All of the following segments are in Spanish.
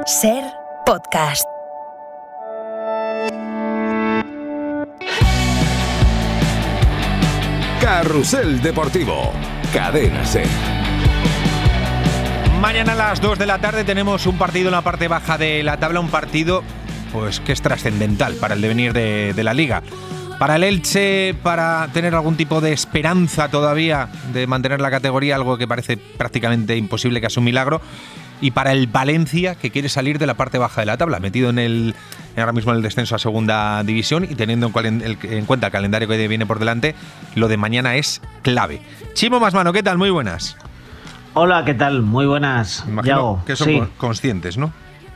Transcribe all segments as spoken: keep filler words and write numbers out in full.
Ser Podcast. Carrusel Deportivo, Cadena Ser. Mañana a las dos de la tarde tenemos un partido en la parte baja de la tabla, un partido pues que es trascendental para el devenir de, de la Liga. Para el Elche, para tener algún tipo de esperanza todavía de mantener la categoría, algo que parece prácticamente imposible, que es un milagro. Y para el Valencia, que quiere salir de la parte baja de la tabla, metido en el ahora mismo en el descenso a segunda división, y teniendo en, cual, el, en cuenta el calendario que viene por delante, lo de mañana es clave. Chimo Masmano, ¿qué tal? Muy buenas. Hola, ¿qué tal? Muy buenas. Imagino Yago. que son sí. conscientes, ¿no?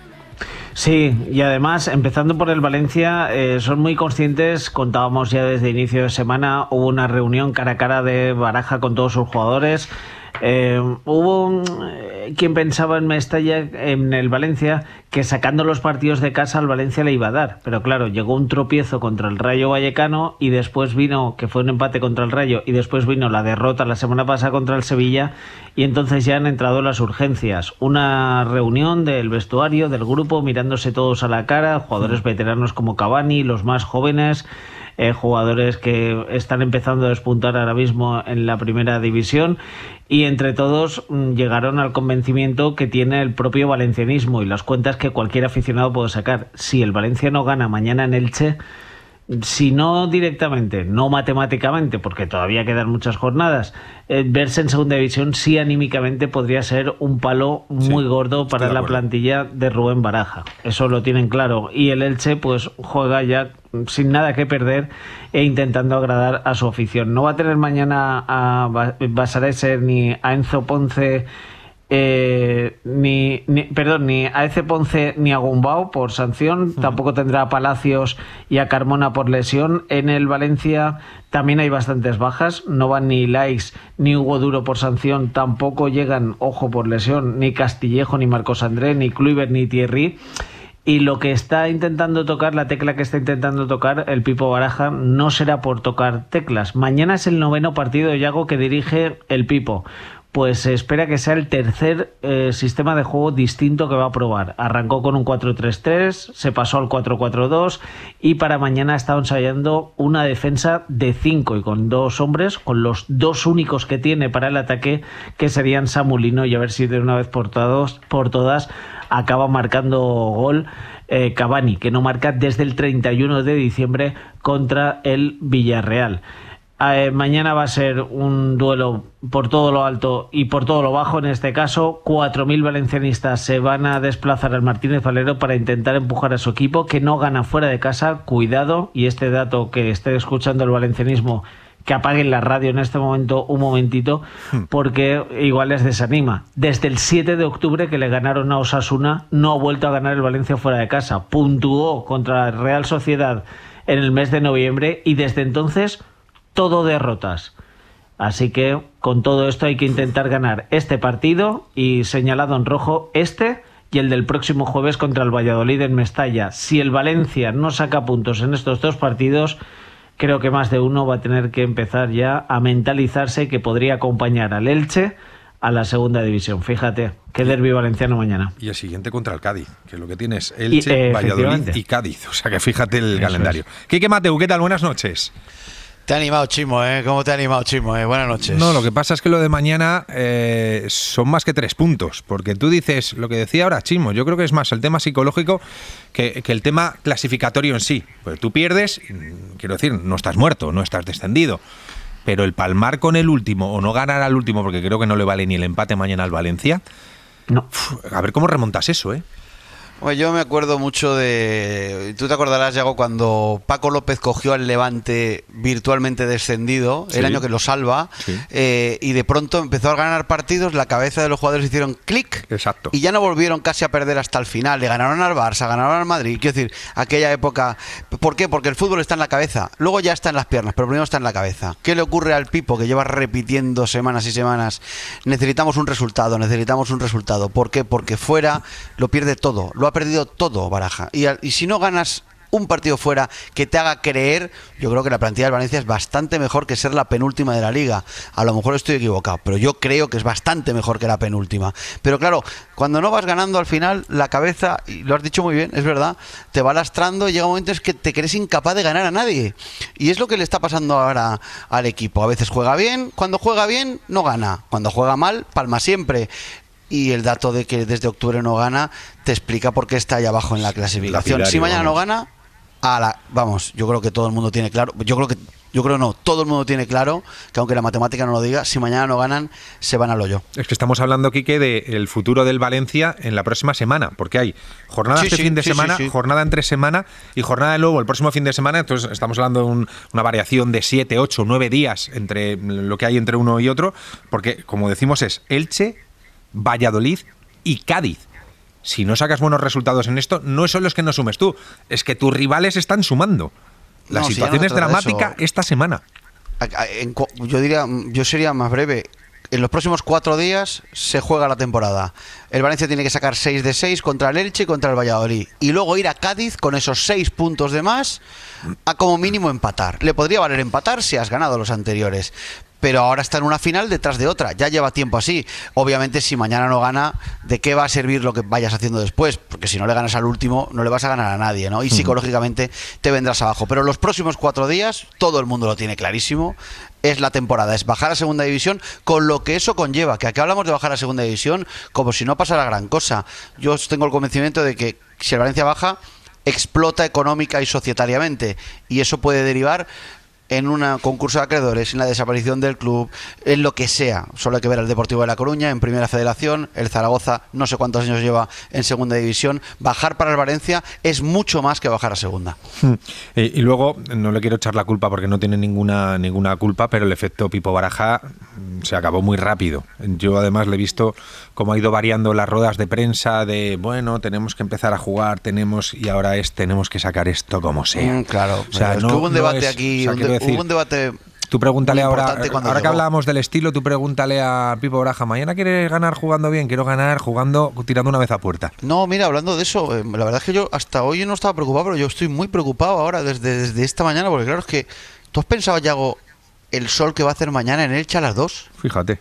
Sí, y además, empezando por el Valencia, eh, son muy conscientes. Contábamos ya desde inicio de semana, hubo una reunión cara a cara de Baraja con todos sus jugadores. Eh, hubo eh, quien pensaba en Mestalla, en el Valencia, que sacando los partidos de casa al Valencia le iba a dar, pero claro, llegó un tropiezo contra el Rayo Vallecano y después vino, que fue un empate contra el Rayo, y después vino la derrota la semana pasada contra el Sevilla, y entonces ya han entrado las urgencias. Una reunión del vestuario, del grupo, mirándose todos a la cara, jugadores veteranos como Cavani, los más jóvenes, Eh, jugadores que están empezando a despuntar ahora mismo en la primera división, y entre todos mmm, llegaron al convencimiento que tiene el propio valencianismo y las cuentas que cualquier aficionado puede sacar. Si el Valencia no gana mañana en Elche, si no directamente, no matemáticamente, porque todavía quedan muchas jornadas, eh, verse en segunda división sí anímicamente podría ser un palo muy sí, gordo para la plantilla de Rubén Baraja. Eso lo tienen claro. Y el Elche pues juega ya sin nada que perder e intentando agradar a su afición. No va a tener mañana a Basarese ni a Enzo Ponce, Eh, ni, ni perdón ni a Eze Ponce ni a Gumbau por sanción. Uh-huh. Tampoco tendrá a Palacios y a Carmona por lesión. En el Valencia también hay bastantes bajas, no van ni Lais ni Hugo Duro por sanción, tampoco llegan, ojo, por lesión, ni Castillejo, ni Marcos André, ni Kluivert, ni Thierry. Y lo que está intentando tocar, la tecla que está intentando tocar el Pipo Baraja, no será por tocar teclas. Mañana es el noveno partido de Yago que dirige el Pipo. Pues se espera que sea el tercer eh, sistema de juego distinto que va a probar. Arrancó con un cuatro tres tres, se pasó al cuatro cuatro dos, y para mañana ha estado ensayando una defensa de cinco y con dos hombres, con los dos únicos que tiene para el ataque, que serían Samulino, y a ver si de una vez por, todos, por todas acaba marcando gol eh, Cavani, que no marca desde el treinta y uno de diciembre contra el Villarreal. Eh, mañana va a ser un duelo por todo lo alto y por todo lo bajo. En este caso, cuatro mil valencianistas se van a desplazar al Martínez Valero para intentar empujar a su equipo, que no gana fuera de casa. Cuidado, y este dato, que esté escuchando el valencianismo, que apaguen la radio en este momento un momentito, porque igual les desanima. Desde el siete de octubre, que le ganaron a Osasuna, no ha vuelto a ganar el Valencia fuera de casa. Puntuó contra la Real Sociedad en el mes de noviembre y desde entonces todo derrotas. Así que con todo esto hay que intentar ganar este partido, y señalado en rojo este y el del próximo jueves contra el Valladolid en Mestalla. Si el Valencia no saca puntos en estos dos partidos, creo que más de uno va a tener que empezar ya a mentalizarse que podría acompañar al Elche a la segunda división. Fíjate, qué derbi valenciano mañana. Y el siguiente contra el Cádiz, que lo que tienes Elche, y, eh, Valladolid y Cádiz. O sea que fíjate el Eso calendario. Es. Quique Mateu, ¿qué tal? Buenas noches. Te ha animado, Chimo, ¿eh? ¿Cómo te ha animado, Chimo? Eh? Buenas noches. No, lo que pasa es que lo de mañana eh, son más que tres puntos, porque tú dices, lo que decía ahora Chimo, yo creo que es más el tema psicológico que, que el tema clasificatorio en sí. Pues tú pierdes, quiero decir, no estás muerto, no estás descendido, pero el palmar con el último o no ganar al último, porque creo que no le vale ni el empate mañana al Valencia, no. Uf, a ver cómo remontas eso, ¿eh? Bueno, yo me acuerdo mucho de... Tú te acordarás, Yago, cuando Paco López cogió al Levante virtualmente descendido, sí. El año que lo salva, sí. eh, y de pronto empezó a ganar partidos, la cabeza de los jugadores hicieron clic. Exacto. Y ya no volvieron casi a perder hasta el final. Le ganaron al Barça, ganaron al Madrid. Quiero decir, aquella época... ¿Por qué? Porque el fútbol está en la cabeza. Luego ya está en las piernas, pero primero está en la cabeza. ¿Qué le ocurre al Pipo, que lleva repitiendo semanas y semanas? Necesitamos un resultado, necesitamos un resultado. ¿Por qué? Porque fuera lo pierde todo. Lo ha perdido todo Baraja. Y, y si no ganas un partido fuera que te haga creer. Yo creo que la plantilla del Valencia es bastante mejor que ser la penúltima de la Liga. A lo mejor estoy equivocado, pero yo creo que es bastante mejor que la penúltima. Pero claro, cuando no vas ganando al final, la cabeza, y lo has dicho muy bien, es verdad, te va lastrando y llega un momento en que te crees incapaz de ganar a nadie. Y es lo que le está pasando ahora al equipo. A veces juega bien, cuando juega bien no gana, cuando juega mal palma siempre. Y el dato de que desde octubre no gana te explica por qué está ahí abajo en la clasificación. Lapidario, si mañana vamos. no gana, a la, vamos, yo creo que todo el mundo tiene claro, yo creo que yo creo no, todo el mundo tiene claro que aunque la matemática no lo diga, si mañana no ganan, se van al hoyo. Es que estamos hablando, Quique, del futuro del Valencia en la próxima semana, porque hay jornada Sí, este sí, fin de sí, semana, sí, sí. jornada entre semana y jornada de nuevo el próximo fin de semana. Entonces estamos hablando de un- una variación de siete, ocho, nueve días entre lo que hay entre uno y otro, porque, como decimos, es Elche, Valladolid y Cádiz. Si no sacas buenos resultados en esto, no son los que no sumes tú, es que tus rivales están sumando. La No, si ya situación no es se trata de dramática eso. esta semana. A- a- en cu- yo diría, yo sería más breve. En los próximos cuatro días se juega la temporada. El Valencia tiene que sacar seis de seis contra el Elche y contra el Valladolid. Y luego ir a Cádiz con esos seis puntos de más a como mínimo empatar. Le podría valer empatar si has ganado los anteriores. Pero ahora está en una final detrás de otra. Ya lleva tiempo así. Obviamente, si mañana no gana, ¿de qué va a servir lo que vayas haciendo después? Porque si no le ganas al último, no le vas a ganar a nadie, ¿no? Y psicológicamente te vendrás abajo. Pero los próximos cuatro días, todo el mundo lo tiene clarísimo. Es la temporada, es bajar a segunda división, con lo que eso conlleva. Que aquí hablamos de bajar a segunda división como si no pasara gran cosa. Yo tengo el convencimiento de que si el Valencia baja, explota económica y societariamente. Y eso puede derivar en un concurso de acreedores, en la desaparición del club, en lo que sea. Solo hay que ver al Deportivo de La Coruña en Primera Federación, el Zaragoza no sé cuántos años lleva en Segunda División. Bajar para el Valencia es mucho más que bajar a Segunda. Eh, y luego, no le quiero echar la culpa porque no tiene ninguna ninguna culpa, pero el efecto Pipo Baraja mm, se acabó muy rápido. Yo además le he visto cómo ha ido variando las ruedas de prensa de, bueno, tenemos que empezar a jugar, tenemos y ahora es, tenemos que sacar esto como sea. Mm, claro, O sea, es no- que hubo un no debate es- aquí, o sea, un quiero de- decir, hubo un debate tú pregúntale muy ahora, importante cuando ahora que llegó. hablábamos del estilo, tú pregúntale a Pipo Baraja, ¿mañana quieres ganar jugando bien? Quiero ganar jugando, tirando una vez a puerta. No, mira, hablando de eso, eh, la verdad es que yo hasta hoy no estaba preocupado, pero yo estoy muy preocupado ahora desde, desde esta mañana, porque claro, es que ¿tú has pensado, Yago, el sol que va a hacer mañana en Elche a las dos? Fíjate.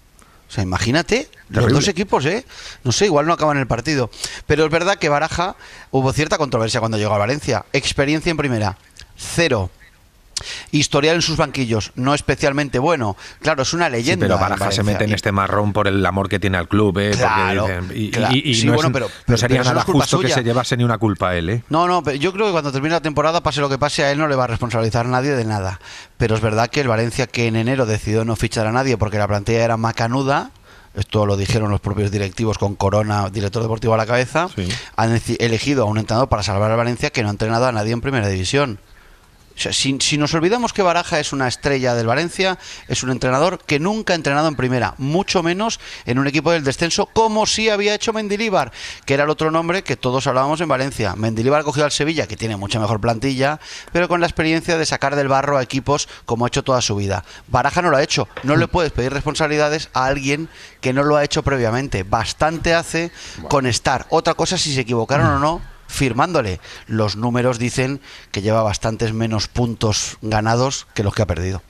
O sea, imagínate, los Terrible. dos equipos, ¿eh? No sé, igual no acaban el partido. Pero es verdad que Baraja, hubo cierta controversia cuando llegó a Valencia. Experiencia en primera, cero. Historial en sus banquillos, no especialmente bueno. Claro, es una Sí, leyenda. pero en Baraja se Valencia. mete en Y- este marrón por el amor que tiene al club, ¿eh? Porque Claro, dicen- y, claro. y- y Sí, no, bueno, es- pero- no pero- sería pero eso no nada es culpa justo que suya. se llevase ni una culpa a él, ¿eh? No, no, pero yo creo que cuando termine la temporada, pase lo que pase, a él no le va a responsabilizar nadie de nada. Pero es verdad que el Valencia, que en enero decidió no fichar a nadie porque la plantilla era macanuda, esto lo dijeron los propios directivos con Corona, director deportivo a la cabeza, Sí. han deci- elegido a un entrenador para salvar al Valencia que no ha entrenado a nadie en primera división. O sea, si, si nos olvidamos que Baraja es una estrella del Valencia, es un entrenador que nunca ha entrenado en primera, mucho menos en un equipo del descenso, como sí había hecho Mendilíbar, que era el otro nombre que todos hablábamos en Valencia. Mendilíbar ha cogido al Sevilla, que tiene mucha mejor plantilla, pero con la experiencia de sacar del barro a equipos como ha hecho toda su vida. Baraja no lo ha hecho. No le puedes pedir responsabilidades a alguien que no lo ha hecho previamente. Bastante hace con estar. Otra cosa si se equivocaron o no firmándole. Los números dicen que lleva bastantes menos puntos ganados que los que ha perdido.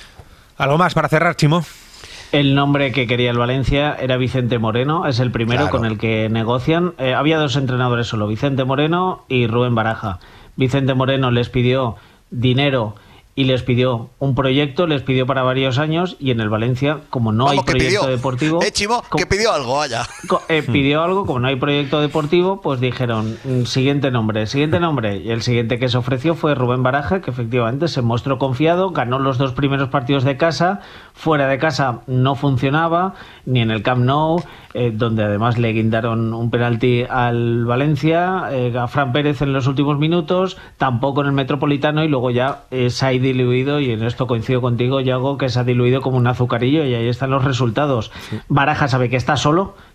¿Algo más para cerrar, Chimo? El nombre que quería el Valencia era Vicente Moreno, es el primero Claro. con el que negocian. Eh, había dos entrenadores solo, Vicente Moreno y Rubén Baraja. Vicente Moreno les pidió dinero y les pidió un proyecto, les pidió para varios años, y en el Valencia, como no hay Vamos, que proyecto pidió. deportivo... Eh, Chimo, como- que pidió algo, vaya. Co- eh, pidió algo, como no hay proyecto deportivo, pues dijeron, mm, siguiente nombre, siguiente nombre. Y el siguiente que se ofreció fue Rubén Baraja, que efectivamente se mostró confiado, ganó los dos primeros partidos de casa, fuera de casa no funcionaba, ni en el Camp Nou, eh, donde además le guindaron un penalti al Valencia, eh, a Fran Pérez en los últimos minutos, tampoco en el Metropolitano, y luego ya eh, se ha diluido, y en esto coincido contigo, Yago, que se ha diluido como un azucarillo, y ahí están los resultados. Baraja sabe que está solo,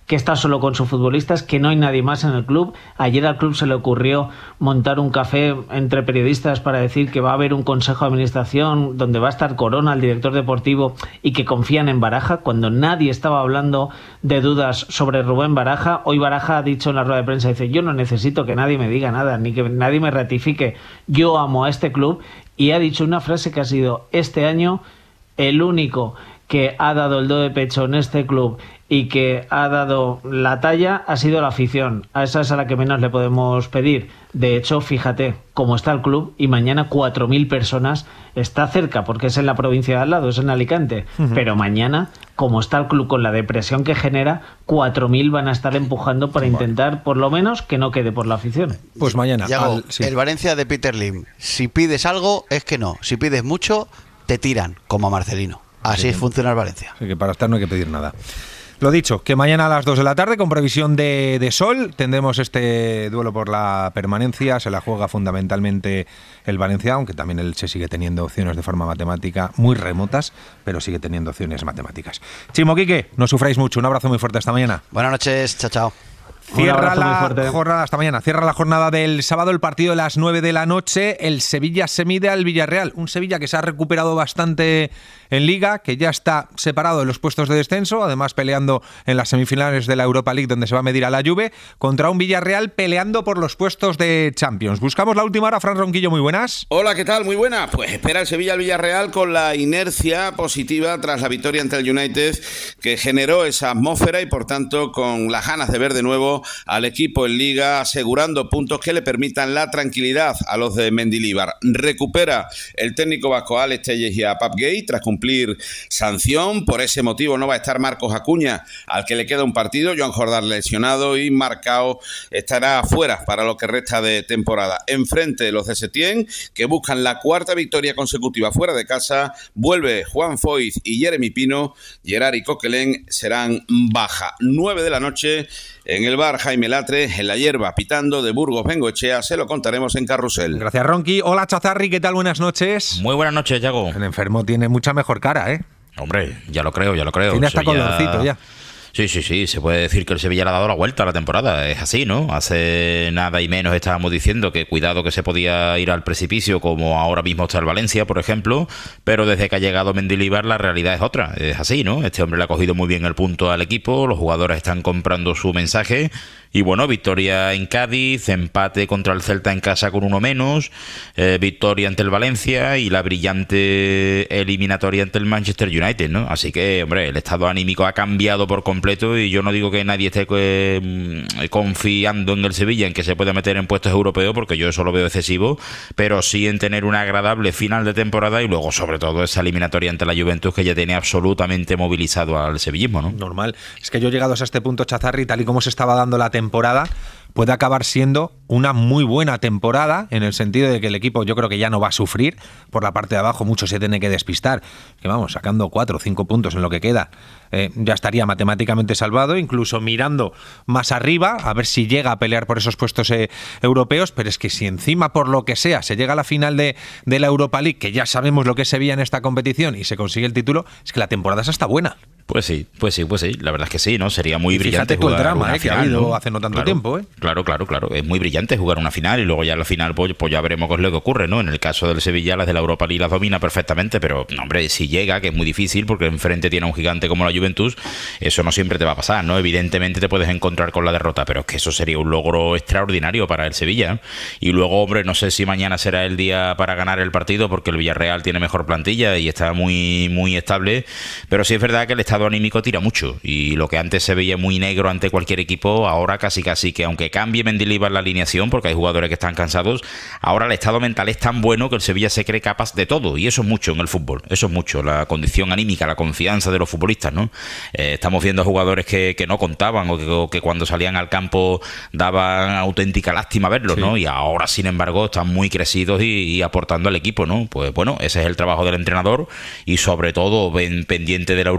que está solo con sus futbolistas, que no hay nadie más en el club. Ayer al club se le ocurrió montar un café entre periodistas para decir que va a haber un consejo de administración donde va a estar Corona, el director deportivo, y que confían en Baraja, cuando nadie estaba hablando de dudas sobre Rubén Baraja. Hoy Baraja ha dicho en la rueda de prensa, dice, yo no necesito que nadie me diga nada, ni que nadie me ratifique, yo amo a este club, y ha dicho una frase que ha sido, este año el único que ha dado el do de pecho en este club y que ha dado la talla ha sido la afición. A esa es a la que menos le podemos pedir. De hecho, fíjate cómo está el club, y mañana cuatro mil personas, está cerca porque es en la provincia de al lado, es en Alicante, uh-huh. pero mañana, como está el club con la depresión que genera, cuatro mil van a estar empujando para intentar por lo menos que no quede por la afición. Pues mañana. Yago, al, sí. El Valencia de Peter Lim, si pides algo es que no, si pides mucho te tiran, como a Marcelino. Así sí, funciona el Valencia. Así que para estar no hay que pedir nada. Lo dicho, que mañana a las dos de la tarde, con previsión de, de sol, tendremos este duelo por la permanencia. Se la juega fundamentalmente el Valencia, aunque también él se sigue teniendo opciones de forma matemática muy remotas, pero sigue teniendo opciones matemáticas. Chimo, Quique, no sufráis mucho. Un abrazo muy fuerte. Hasta mañana. Buenas noches. Chao, chao. Cierra la jornada, hasta mañana, cierra la jornada del sábado el partido de las nueve de la noche, el Sevilla se mide al Villarreal, un Sevilla que se ha recuperado bastante en Liga, que ya está separado de los puestos de descenso, además peleando en las semifinales de la Europa League donde se va a medir a la Juve, contra un Villarreal peleando por los puestos de Champions. Buscamos la última hora, Fran Ronquillo, muy buenas. Hola, ¿qué tal? Muy buena. Pues espera el Sevilla al Villarreal con la inercia positiva tras la victoria ante el United, que generó esa atmósfera y por tanto con las ganas de ver de nuevo al equipo en Liga, asegurando puntos que le permitan la tranquilidad a los de Mendilibar. Recupera el técnico vasco a Alex Telles y a Pap Gay tras cumplir sanción. Por ese motivo no va a estar Marcos Acuña, al que le queda un partido. Joan Jordán lesionado y Marcao estará fuera para lo que resta de temporada. Enfrente los de Setién, que buscan la cuarta victoria consecutiva fuera de casa. Vuelve Juan Foyth y Jeremy Pino. Gerard y Coquelin serán baja. nueve de la noche en el bar Jaime Latre, en la hierba, pitando de Burgos Bengoechea. Se lo contaremos en Carrusel. Gracias, Ronqui. Hola, Chazarri, ¿qué tal? Buenas noches. Muy buenas noches, Yago. El enfermo tiene mucha mejor cara, ¿eh? Hombre, ya lo creo, ya lo creo. Tiene hasta Sevilla... colorcito ya. Sí, sí, sí, se puede decir que el Sevilla le ha dado la vuelta a la temporada, es así, ¿no? Hace nada y menos estábamos diciendo que cuidado que se podía ir al precipicio, como ahora mismo está el Valencia, por ejemplo, pero desde que ha llegado Mendilibar la realidad es otra, es así, ¿no? Este hombre le ha cogido muy bien el punto al equipo, los jugadores están comprando su mensaje, y bueno, victoria en Cádiz, empate contra el Celta en casa con uno menos, eh, victoria ante el Valencia y la brillante eliminatoria ante el Manchester United, ¿no? Así que, hombre, el estado anímico ha cambiado por completo. Y yo no digo que nadie esté eh, confiando en el Sevilla en que se pueda meter en puestos europeos, porque yo eso lo veo excesivo, pero sí en tener una agradable final de temporada y luego sobre todo esa eliminatoria ante la Juventus que ya tiene absolutamente movilizado al sevillismo, ¿no? Normal. Es que yo llegados a este punto, Chazarri, tal y como se estaba dando la temporada, puede acabar siendo una muy buena temporada, en el sentido de que el equipo yo creo que ya no va a sufrir por la parte de abajo, mucho se tiene que despistar, que vamos, sacando cuatro o cinco puntos en lo que queda, eh, ya estaría matemáticamente salvado, incluso mirando más arriba, a ver si llega a pelear por esos puestos eh, europeos, pero es que si encima por lo que sea se llega a la final de, de la Europa League, que ya sabemos lo que se veía en esta competición y se consigue el título, es que la temporada esa está buena. Pues sí, pues sí, pues sí, la verdad es que sí, ¿no? Sería muy y brillante fíjate jugar el drama, una eh, que final, ha habido ¿no? hace no tanto claro, tiempo, ¿eh? Claro, claro, claro, es muy brillante jugar una final y luego ya en la final pues, pues ya veremos qué es lo que ocurre, ¿no? En el caso del Sevilla, las de la Europa League las domina perfectamente, pero, no, hombre, si llega, que es muy difícil porque enfrente tiene a un gigante como la Juventus, eso no siempre te va a pasar, ¿no? Evidentemente te puedes encontrar con la derrota, pero es que eso sería un logro extraordinario para el Sevilla. Y luego, hombre, no sé si mañana será el día para ganar el partido porque el Villarreal tiene mejor plantilla y está muy, muy estable, pero sí es verdad que el estado anímico tira mucho y lo que antes se veía muy negro ante cualquier equipo, ahora casi casi que aunque cambie Mendilibar la alineación porque hay jugadores que están cansados, ahora el estado mental es tan bueno que el Sevilla se cree capaz de todo y eso es mucho en el fútbol, eso es mucho, la condición anímica, la confianza de los futbolistas, ¿no? Eh, estamos viendo jugadores que, que no contaban o que, o que cuando salían al campo daban auténtica lástima verlos, sí. ¿no? Y ahora sin embargo están muy crecidos y, y aportando al equipo, ¿no? Pues bueno, ese es el trabajo del entrenador y sobre todo ven, pendiente de la Europa League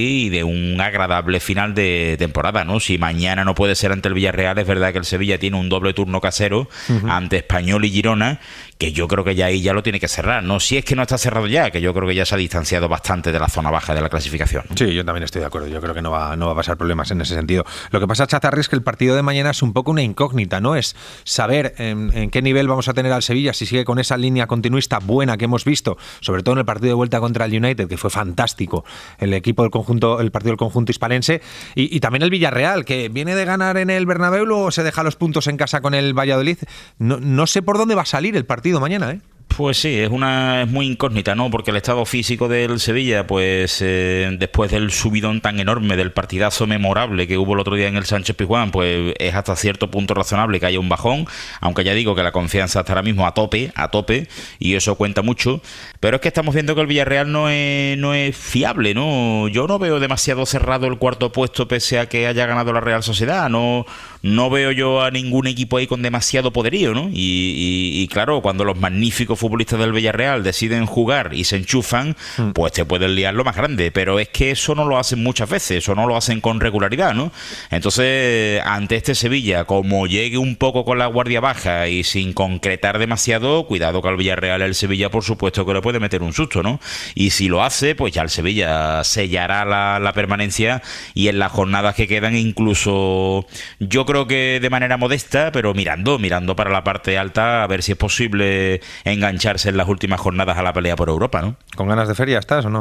y de un agradable final de temporada, ¿no? Si mañana no puede ser ante el Villarreal, es verdad que el Sevilla tiene un doble turno casero uh-huh. ante Español y Girona, que yo creo que ya ahí ya lo tiene que cerrar, ¿no? Si es que no está cerrado ya, que yo creo que ya se ha distanciado bastante de la zona baja de la clasificación, ¿no? Sí, yo también estoy de acuerdo. Yo creo que no va, no va a pasar problemas en ese sentido. Lo que pasa, Chazarri, es que el partido de mañana es un poco una incógnita, ¿no? Es saber en, en qué nivel vamos a tener al Sevilla, si sigue con esa línea continuista buena que hemos visto, sobre todo en el partido de vuelta contra el United, que fue fantástico, el equipo del conjunto, el partido del conjunto hispalense, y, y también el Villarreal, que viene de ganar en el Bernabéu, luego se deja los puntos en casa con el Valladolid. No, no sé por dónde va a salir el partido mañana, ¿eh? Pues sí, es una es muy incógnita, ¿no? Porque el estado físico del Sevilla, pues eh, después del subidón tan enorme, del partidazo memorable que hubo el otro día en el Sánchez Pizjuán, pues es hasta cierto punto razonable que haya un bajón, aunque ya digo que la confianza está ahora mismo a tope, a tope, y eso cuenta mucho. Pero es que estamos viendo que el Villarreal no es, no es fiable, ¿no? Yo no veo demasiado cerrado el cuarto puesto pese a que haya ganado la Real Sociedad, no, no veo yo a ningún equipo ahí con demasiado poderío, ¿no? Y, y, y claro, cuando los magníficos futbolistas del Villarreal deciden jugar y se enchufan, mm. pues te pueden liar lo más grande, pero es que eso no lo hacen muchas veces, eso no lo hacen con regularidad, ¿no? Entonces, ante este Sevilla, como llegue un poco con la guardia baja y sin concretar demasiado, cuidado que al Villarreal el Sevilla, por supuesto, que le puede meter un susto, ¿no? Y si lo hace, pues ya el Sevilla sellará la, la permanencia, y en las jornadas que quedan, incluso yo creo que de manera modesta, pero mirando, mirando para la parte alta, a ver si es posible engancharse en las últimas jornadas a la pelea por Europa, ¿no? ¿Con ganas de feria estás o no?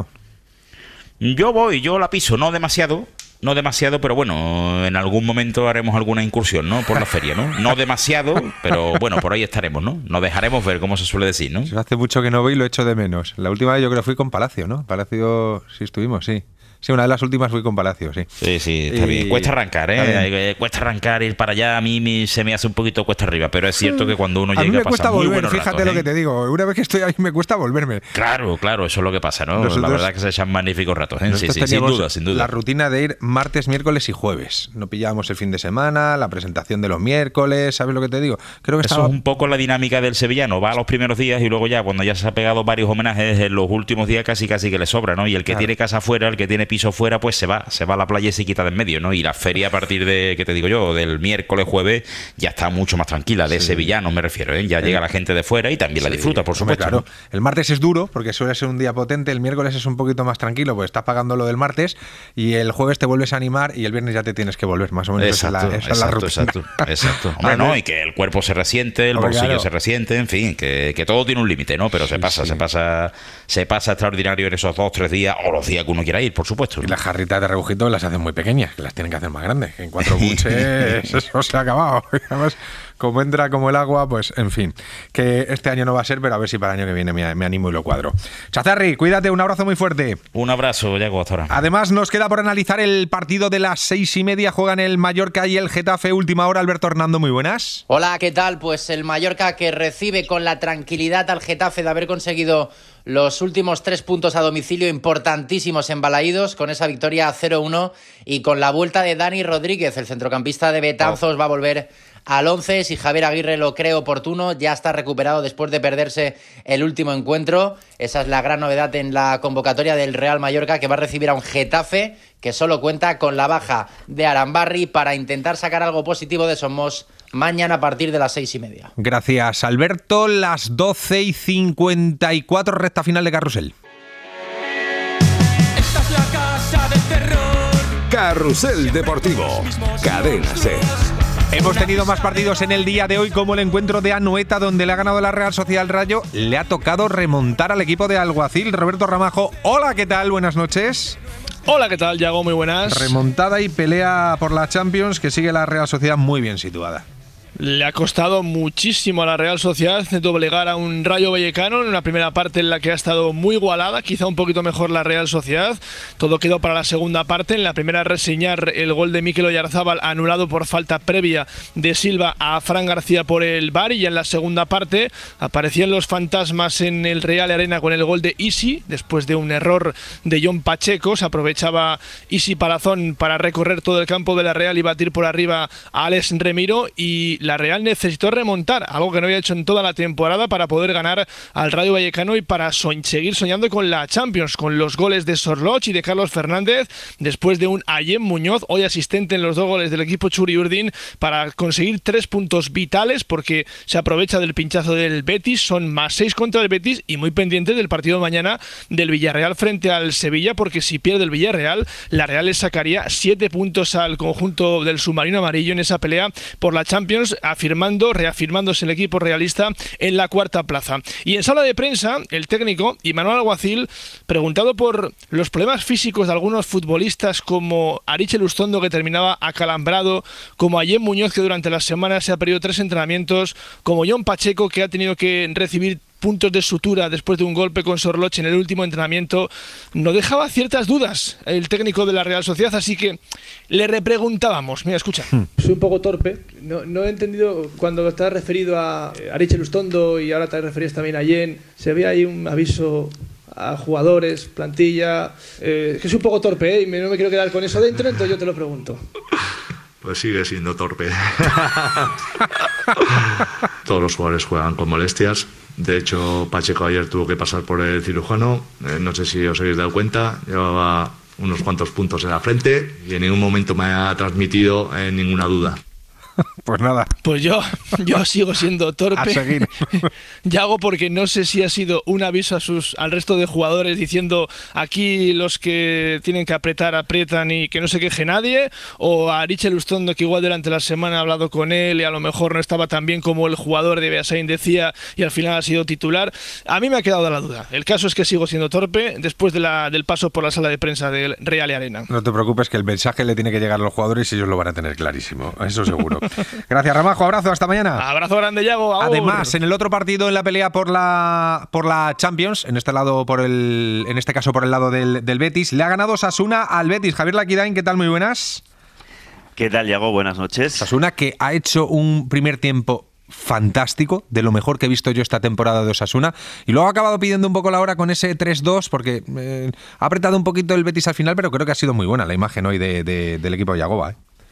Yo voy, yo la piso, no demasiado, no demasiado, pero bueno, en algún momento haremos alguna incursión, ¿no? Por la feria, ¿no? No demasiado, pero bueno, por ahí estaremos, ¿no? Nos dejaremos ver, como se suele decir, ¿no? Hace mucho que no voy y lo echo de menos. La última vez yo creo que fui con Palacio, ¿no? Palacio, sí estuvimos, sí. Sí, una de las últimas fui con Palacio, sí. Sí, sí, está y... bien. Cuesta arrancar, ¿eh? Cuesta arrancar, ir para allá. A mí me, se me hace un poquito cuesta arriba, pero es cierto que cuando uno a llega mí me cuesta muy volver, fíjate ratos, lo ¿eh? que te digo. Una vez que estoy ahí me cuesta volverme. Claro, claro, eso es lo que pasa, ¿no? Nosotros, la verdad es que se echan magníficos ratos, ¿eh? Sí, sí, sin duda, sin duda. La rutina de ir martes, miércoles y jueves. No pillábamos el fin de semana, la presentación de los miércoles, ¿sabes lo que te digo? Creo que eso estaba... es un poco la dinámica del sevillano. Va a los primeros días y luego ya, cuando ya se ha pegado varios homenajes, en los últimos días casi casi que le sobra, ¿no? Y el que claro. tiene casa fuera, el que tiene piso fuera, pues se va, se va a la playa y se quita de en medio, ¿no? Y la feria a partir de, ¿qué te digo yo? Del miércoles, jueves, ya está mucho más tranquila, de sí. sevillanos me refiero, ¿eh? Ya sí. llega la gente de fuera y también sí. la disfruta, por supuesto. Hombre, claro. ¿no? El martes es duro, porque suele ser un día potente, el miércoles es un poquito más tranquilo, pues estás pagando lo del martes, y el jueves te vuelves a animar y el viernes ya te tienes que volver, más o menos. Exacto, esa es la, esa exacto, es la exacto, exacto. Hombre, no, y que el cuerpo se resiente, el Hombre, bolsillo claro. se resiente, en fin, que, que todo tiene un límite, ¿no? Pero sí, se pasa, sí. se pasa, se pasa extraordinario en esos dos, tres días, o los días que uno quiera ir, por supuesto. Y las jarritas de rebujito las hacen muy pequeñas, que las tienen que hacer más grandes, que en cuatro buches eso se ha acabado. Además, como entra como el agua, pues en fin, que este año no va a ser, pero a ver si para el año que viene me, me animo y lo cuadro. Chazarri, cuídate, un abrazo muy fuerte. Un abrazo, Yago, hasta ahora. Además, nos queda por analizar el partido de las seis y media, juegan el Mallorca y el Getafe, última hora. Alberto Hernando, muy buenas. Hola, ¿qué tal? Pues el Mallorca, que recibe con la tranquilidad al Getafe de haber conseguido los últimos tres puntos a domicilio importantísimos en Balaídos, con esa victoria cero uno, y con la vuelta de Dani Rodríguez, el centrocampista de Betanzos, oh. va a volver al once, si Javier Aguirre lo cree oportuno, ya está recuperado después de perderse el último encuentro. Esa es la gran novedad en la convocatoria del Real Mallorca, que va a recibir a un Getafe que solo cuenta con la baja de Arambarri para intentar sacar algo positivo de Somos mañana a partir de las seis y media. Gracias, Alberto. Las doce y cincuenta y cuatro, recta final de Carrusel. Esta es la casa del terror. Carrusel Deportivo. Cadena SER. Hemos tenido más partidos en el día de hoy, como el encuentro de Anoeta, donde le ha ganado la Real Sociedad al Rayo. Le ha tocado remontar al equipo de Alguacil. Roberto Ramajo, hola, ¿qué tal? Buenas noches. Hola, ¿qué tal, Yago? Muy buenas. Remontada y pelea por la Champions, que sigue la Real Sociedad muy bien situada. Le ha costado muchísimo a la Real Sociedad doblegar a un Rayo Vallecano en una primera parte en la que ha estado muy igualada, quizá un poquito mejor la Real Sociedad. Todo quedó para la segunda parte. En la primera, reseñar el gol de Mikel Oyarzábal anulado por falta previa de Silva a Fran García por el V A R, y en la segunda parte aparecían los fantasmas en el Real Arena con el gol de Isi, después de un error de John Pacheco. Se aprovechaba Isi Palazón para recorrer todo el campo de la Real y batir por arriba a Alex Remiro, y la Real necesitó remontar, algo que no había hecho en toda la temporada, para poder ganar al Rayo Vallecano y para so- seguir soñando con la Champions, con los goles de Sorloch y de Carlos Fernández, después de un Ayem Muñoz, hoy asistente en los dos goles del equipo Churi Urdin, para conseguir tres puntos vitales, porque se aprovecha del pinchazo del Betis, son más seis contra el Betis, y muy pendiente del partido de mañana del Villarreal frente al Sevilla, porque si pierde el Villarreal, la Real le sacaría siete puntos al conjunto del submarino amarillo en esa pelea por la Champions, afirmando, reafirmándose el equipo realista en la cuarta plaza. Y en sala de prensa, el técnico Imanol Alguacil, preguntado por los problemas físicos de algunos futbolistas como Ariche Lustondo, que terminaba acalambrado, como Ayem Muñoz, que durante la semana se ha perdido tres entrenamientos, como Jon Pacheco, que ha tenido que recibir puntos de sutura después de un golpe con Sorloch en el último entrenamiento, nos dejaba ciertas dudas el técnico de la Real Sociedad, así que le repreguntábamos. Mira, escucha. Soy un poco torpe, no, no he entendido cuando te has referido a Ariche Lustondo y ahora te refieres también a Jen, se ve ahí un aviso a jugadores, plantilla, eh, que soy un poco torpe, ¿eh? Y me, no me quiero quedar con eso dentro, entonces yo te lo pregunto. Pues sigue siendo torpe. Todos los jugadores juegan con molestias. De hecho, Pacheco ayer tuvo que pasar por el cirujano. Eh, no sé si os habéis dado cuenta. Llevaba unos cuantos puntos en la frente y en ningún momento me ha transmitido eh, ninguna duda. Pues nada. Pues yo, yo sigo siendo torpe. A seguir. Yago, porque no sé si ha sido un aviso a sus, al resto de jugadores diciendo aquí los que tienen que apretar, aprietan y que no se queje nadie, o a Ariche Lustondo, que igual durante la semana ha hablado con él y a lo mejor no estaba tan bien como el jugador de Beasain decía y al final ha sido titular. A mí me ha quedado la duda. El caso es que sigo siendo torpe después de la, del paso por la sala de prensa del Real y Arena. No te preocupes, que el mensaje le tiene que llegar a los jugadores y ellos lo van a tener clarísimo, eso seguro. Gracias, Ramajo, abrazo, hasta mañana. Abrazo grande, Yago. Aur. Además, en el otro partido, en la pelea por la por la Champions, en este lado por el en este caso por el lado del, del Betis, le ha ganado Osasuna al Betis. Javier Laquidain, ¿qué tal? Muy buenas. ¿Qué tal, Yago? Buenas noches. Osasuna, que ha hecho un primer tiempo fantástico, de lo mejor que he visto yo esta temporada de Osasuna, y luego ha acabado pidiendo un poco la hora con ese tres dos, porque eh, ha apretado un poquito el Betis al final, pero creo que ha sido muy buena la imagen hoy de, de, del equipo de Yagoba, ¿eh?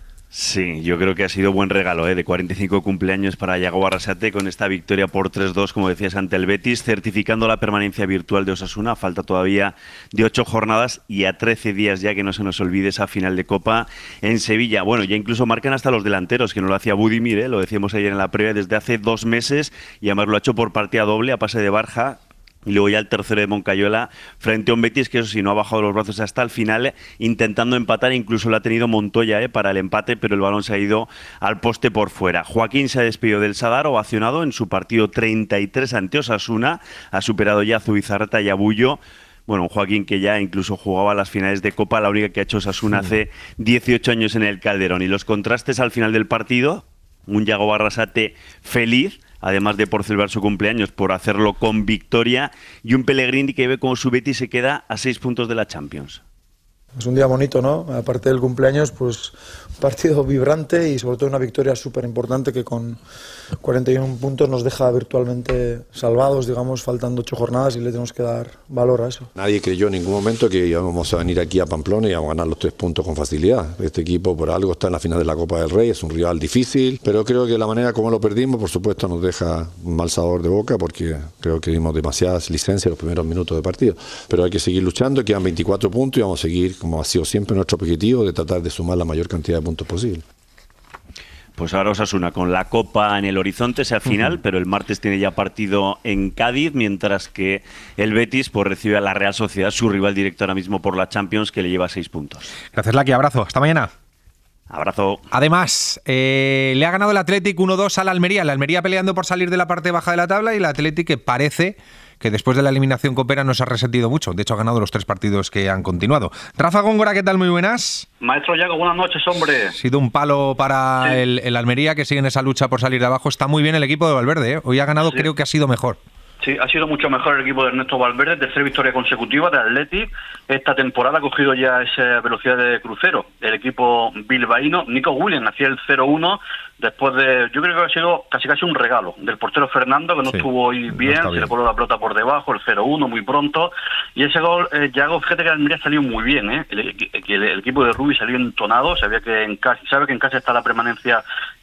Sí, yo creo que ha sido buen regalo, ¿eh? De cuarenta y cinco cumpleaños para Yago Arrasate con esta victoria por tres dos, como decías, ante el Betis, certificando la permanencia virtual de Osasuna. Falta todavía de ocho jornadas y a trece días ya, que no se nos olvide esa final de Copa en Sevilla. Bueno, ya incluso marcan hasta los delanteros, que no lo hacía Budimir, ¿eh? Lo decíamos ayer en la previa, desde hace dos meses, y además lo ha hecho por partida doble a pase de Barja. Y luego ya el tercero de Moncayola frente a un Betis que, eso sí, no ha bajado los brazos hasta el final, intentando empatar. Incluso lo ha tenido Montoya eh, para el empate, pero el balón se ha ido al poste por fuera. Joaquín se ha despedido del Sadar, ovacionado en su partido treinta y tres ante Osasuna. Ha superado ya a Zubizarreta y a Bullo. Bueno, un Joaquín que ya incluso jugaba las finales de Copa, la única que ha hecho Osasuna hace dieciocho años en el Calderón. Y los contrastes al final del partido, un Yago Arrasate feliz, además de por celebrar su cumpleaños, por hacerlo con victoria, y un Pellegrini que ve como su Betis se queda a seis puntos de la Champions. Es un día bonito, ¿no? Aparte del cumpleaños, pues un partido vibrante y sobre todo una victoria súper importante que con cuarenta y uno puntos nos deja virtualmente salvados, digamos, faltando ocho jornadas, y le tenemos que dar valor a eso. Nadie creyó en ningún momento que íbamos a venir aquí a Pamplona y íbamos a ganar los tres puntos con facilidad. Este equipo por algo está en la final de la Copa del Rey, es un rival difícil, pero creo que la manera como lo perdimos, por supuesto, nos deja un mal sabor de boca, porque creo que dimos demasiadas licencias en los primeros minutos de partido. Pero hay que seguir luchando, quedan veinticuatro puntos y vamos a seguir, como ha sido siempre nuestro objetivo, de tratar de sumar la mayor cantidad de puntos posible. Pues ahora Osasuna con la Copa en el horizonte, sea final, uh-huh. pero el martes tiene ya partido en Cádiz, mientras que el Betis pues recibe a la Real Sociedad, su rival directo ahora mismo por la Champions, que le lleva seis puntos. Gracias, Laki, abrazo, hasta mañana. Abrazo. Además, eh, le ha ganado el Athletic uno dos al Almería. El Almería peleando por salir de la parte baja de la tabla, y el Athletic que parece que después de la eliminación copera no se ha resentido mucho. De hecho, ha ganado los tres partidos que han continuado. Rafa Góngora, ¿qué tal? Muy buenas. Maestro Yago, buenas noches, hombre. Ha sido un palo para sí. el, el Almería, que sigue en esa lucha por salir de abajo. Está muy bien el equipo de Valverde, ¿eh? Hoy ha ganado, sí. creo que ha sido mejor. Sí, ha sido mucho mejor el equipo de Ernesto Valverde, tercera victoria consecutiva de Athletic. Esta temporada ha cogido ya esa velocidad de crucero. El equipo bilbaíno, Nico Williams, hacía el cero uno después de, yo creo que ha sido casi casi un regalo del portero Fernando, que no sí, estuvo hoy bien, no se le coló la pelota por debajo, el cero uno muy pronto. Y ese gol, eh, Yago, fíjate que el Almería salió muy bien, ¿eh? El, el, el, el equipo de Rubi salió entonado, sabía que en casa, sabe que en casa está la permanencia